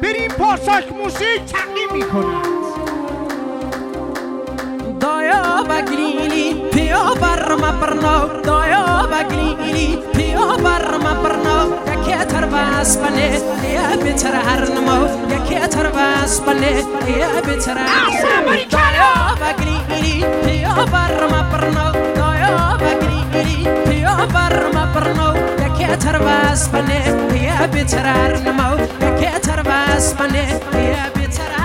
بریم پاساک موسیقی تقدیم میکنند. دایا بگلیلی پیا برما برنو دایا بگلیلی پیا برما برنو یکی ترباس بنه یا بیتر هر نمو یکی ترباس بنه یا بیتر دایا بگلیلی پیا برما برنو دایا بگلیلی پیا برما برنو یکی ترباس بنه یا بیتر هر نمو یکی ترباس بنه یا بیتر